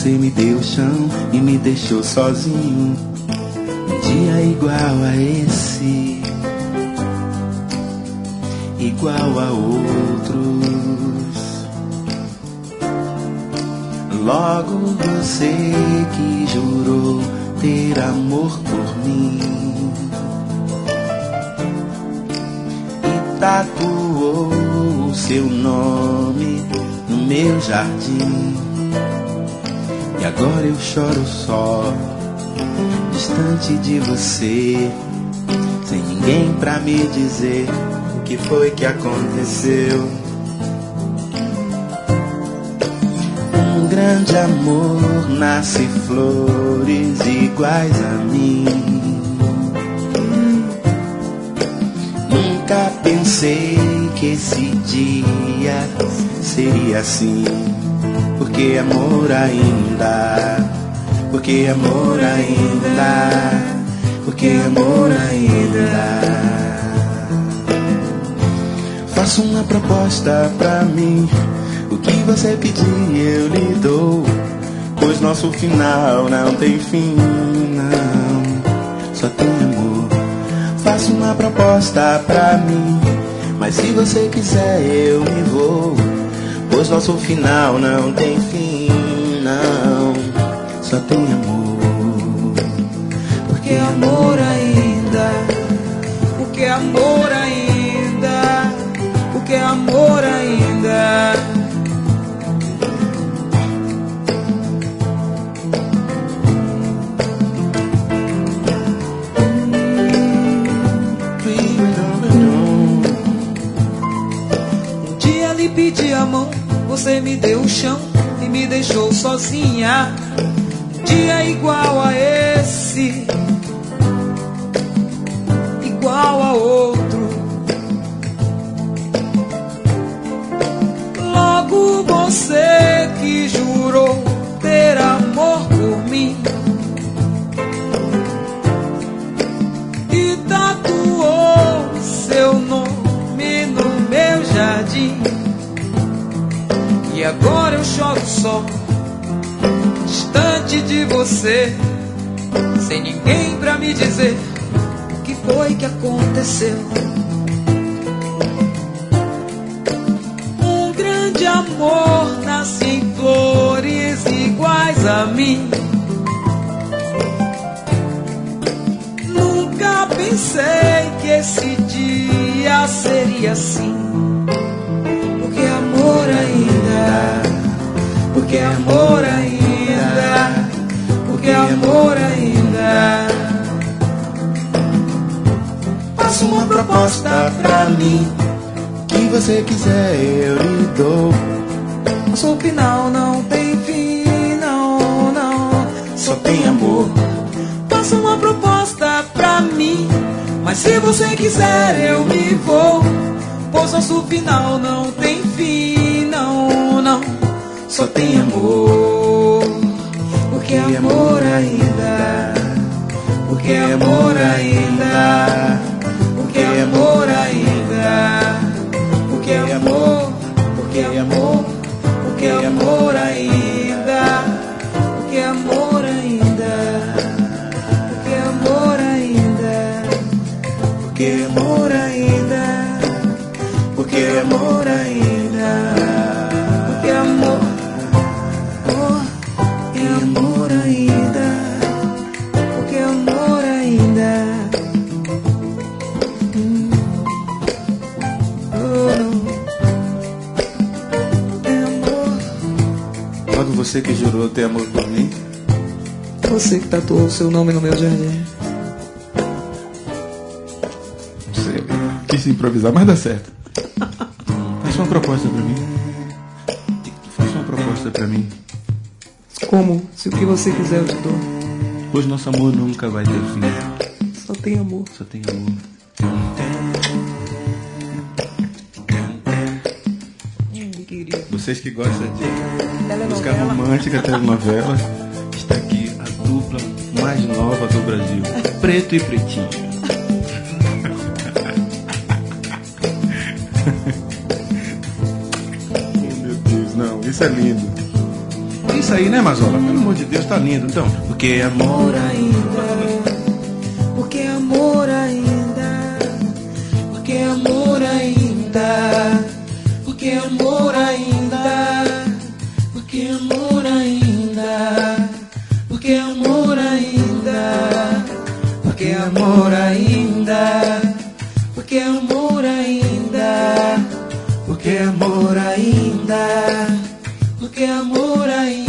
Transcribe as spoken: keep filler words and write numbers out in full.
você me deu o chão e me deixou sozinho. Um dia igual a esse, igual a outros. Logo você que jurou ter amor por mim e tatuou o seu nome no meu jardim. E agora eu choro só, distante de você, sem ninguém pra me dizer o que foi que aconteceu. Um grande amor nasce flores iguais a mim. Nunca pensei que esse dia seria assim. Porque amor ainda, porque amor ainda, porque amor ainda. Faço uma proposta pra mim, o que você pedir eu lhe dou, pois nosso final não tem fim, não, só tem amor. Faço uma proposta pra mim, mas se você quiser eu me vou, pois nosso final não tem fim, não, só tem amor. Porque amor ainda, porque amor ainda, porque amor ainda. Um dia lhe pedi a mão, você me deu o chão e me deixou sozinha. Um dia igual a esse, igual a outro. Logo você que jurou ter amor por mim e tatuou seu nome no meu jardim. E agora eu choro só, distante de você, sem ninguém pra me dizer o que foi que aconteceu. Um grande amor nasce em flores iguais a mim. Nunca pensei que esse dia seria assim. Porque amor ainda, porque amor ainda, porque amor ainda. Faço uma proposta pra mim, que você quiser eu lhe dou. Nosso final não tem fim, não, não, só tem amor. Faça uma proposta pra mim, mas se você quiser eu me vou, pois nosso final não tem fim, não, não, só tem amor. Porque amor ainda, porque amor ainda, porque amor ainda, porque amor, porque amor, porque amor ainda, porque amor ainda, porque amor ainda, porque amor ainda, porque amor ainda, porque amor, porque amor ainda, porque amor ainda. Hum. Oh, é amor. Logo você que jurou ter amor por mim, Você que tatuou o seu nome no meu jardim. você quis improvisar, mas dá certo. Faça uma proposta pra mim. Faça uma proposta pra mim. Como? Se o que você quiser eu te dou. Pois nosso amor nunca vai ter fim. Só tem amor. Só tem amor. Vocês que gostam de música romântica, telenovela, está aqui a dupla mais nova do Brasil, Preto e Pretinho. Oh, meu Deus, não, isso é lindo. isso aí, né, Mazola? Pelo amor de Deus, tá lindo. Então, porque amor ainda, porque amor ainda, porque amor ainda, porque amor ainda, porque amor ainda, porque amor ainda, porque amor ainda, porque amor ainda, porque amor ainda, porque amor ainda.